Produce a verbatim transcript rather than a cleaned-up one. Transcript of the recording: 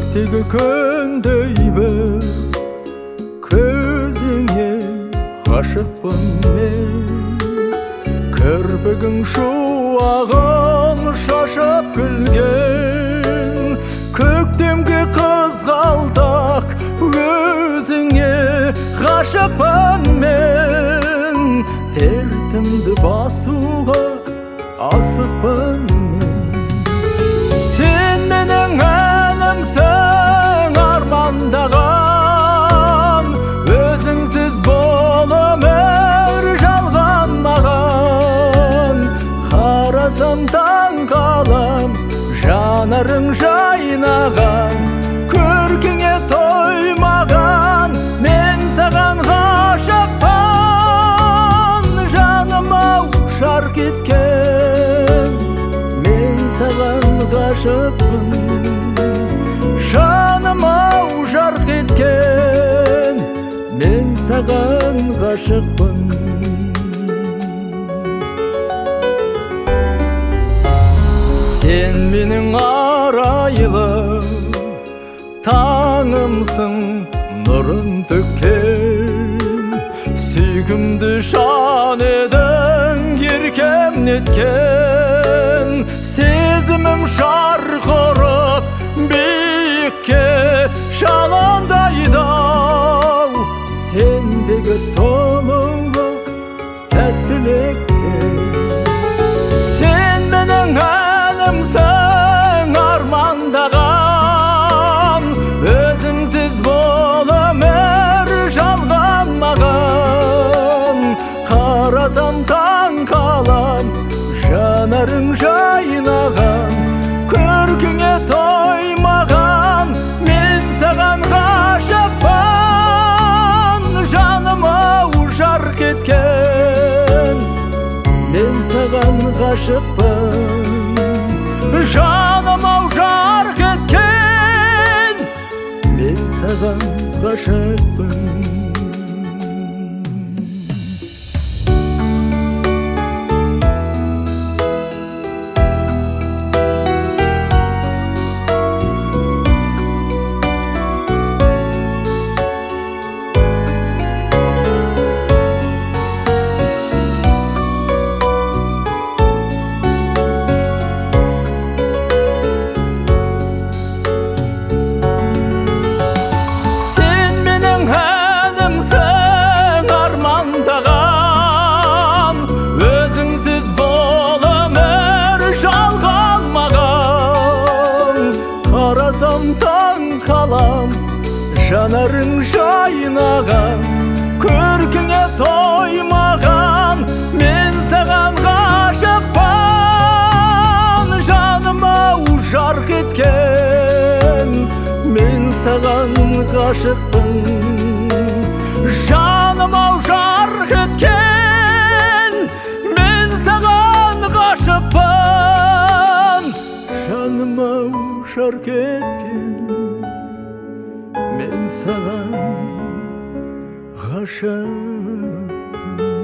Көктегі күндей бір көзіңе ғашықпын мен. Кірпігің шуағын шашып күлген, көктемге қызғалдақ өзіңе ғашықпын мен. Дертімді басуға асықпын мен. Сен менің әнімсің армандаған, өзіңсіз бұл өмір жалған маған. Қарасам таң қалам, жанарың жайнаған, көркіңе тоймаған, мен саған ғашықпын. Жаным-ау жарқ еткен, мен саған ғашықпын. Жаным-ау жарқ еткен, мен саған ғашықпын. Сен менің арайлы таңымсың, нұрын төккен, сүйкімді жан едің еркем неткен. Сезімім жарқ ұрып биікке жалындайды-ау, сендегі сұлулық тәттілікте. Сен менің әнімсің армандаған, өзіңсіз бұл өмір жалған маған. Қарасам таң қалам, жанарың жайнаған, көркіңе тоймаған, мен саған ғашықпын. Жаным-ау жарқ еткен, мен саған ғашықпын. Жаным-ау жарқ еткен, мен саған ғашықпын. Қарасам таң қалам, жанарың жайнаған, көркіңе тоймаған, мен саған ғашықпын. Жаным-ау жарқ еткен, мен саған ғашықпын. Жаным-ау жарқ еткен, мен саған ғашықпын. Жаным-ау жарқ еткен, мен саған ғашықпын.